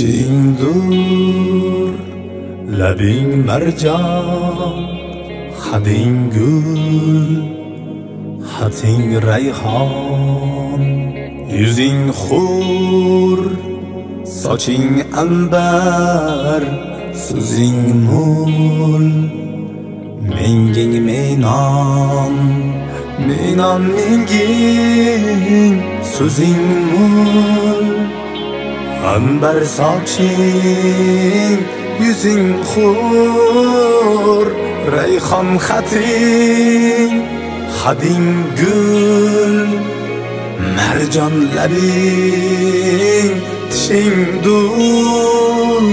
Tishingdur labing marjon, hading gul, hating rayhon. Yuzing xur, soching ambar, so'zing mul, menging menon. Menon menging, so'zing mul, ambar soching, yuzing xur, rayhon xating, hading gul, marjon labing, tishing dur.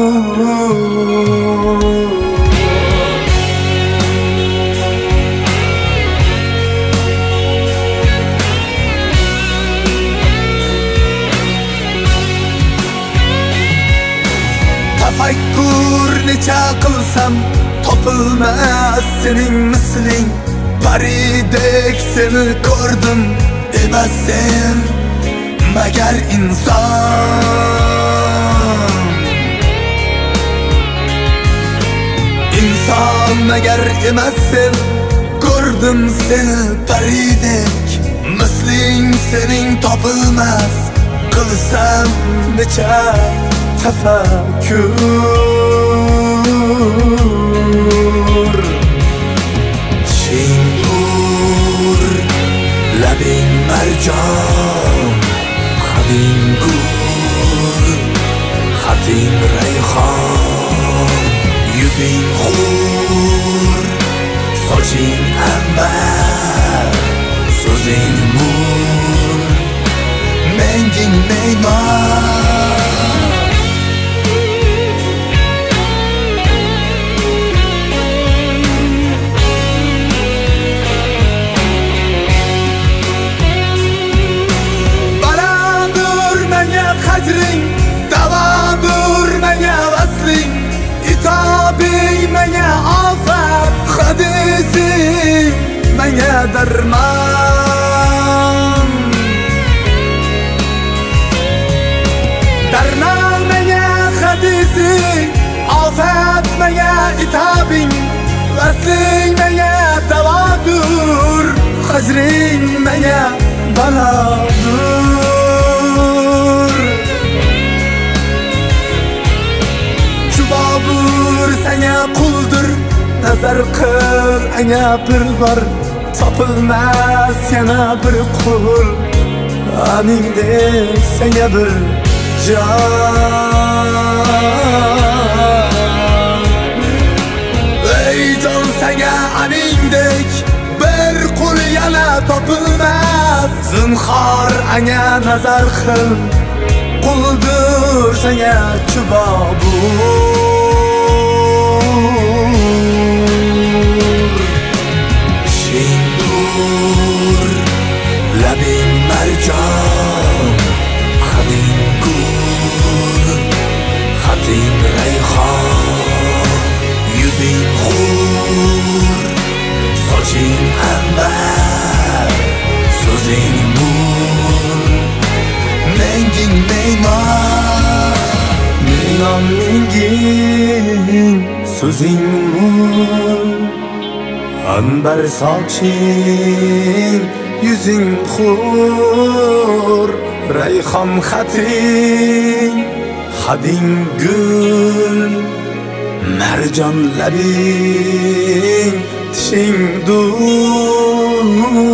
Tafakkur necha qilsam topilmas sening misling. Paridek seni ko'rdim, emas sen magar inson. İnson magar emas sen, ko'rdim seni paridek. Misling sening topilmas, qilsam necha tafakkur. Tishingdur labing marjon, hading gul, hating rayhon. Yuzing xur, soching ambar, so'zing mul, menging meymon. Davadur menga vasling, itabing menga ofat, hadising menga darman. Darman menga hadising, ofat menga itabing, vasling menga davadur, hajring menga baladur. Sanga quldur, nazar qil anga bir bor, topilmas yana bir qul, aningdek sanga bir jon. Ey jon, sanga aningdek bir qul yana topilmas. Zinhor anga nazar qil, quldur sanga chubobur. Tishingdur labing marjon, hading gul, hating rayhon. Yuzing xur, soching ambar, so'zing mul, menging meymon. Menon menging, so'zing mul, ambar soching, yuzing xur, rayhon xating, hading gul, marjon labing, tishing dur.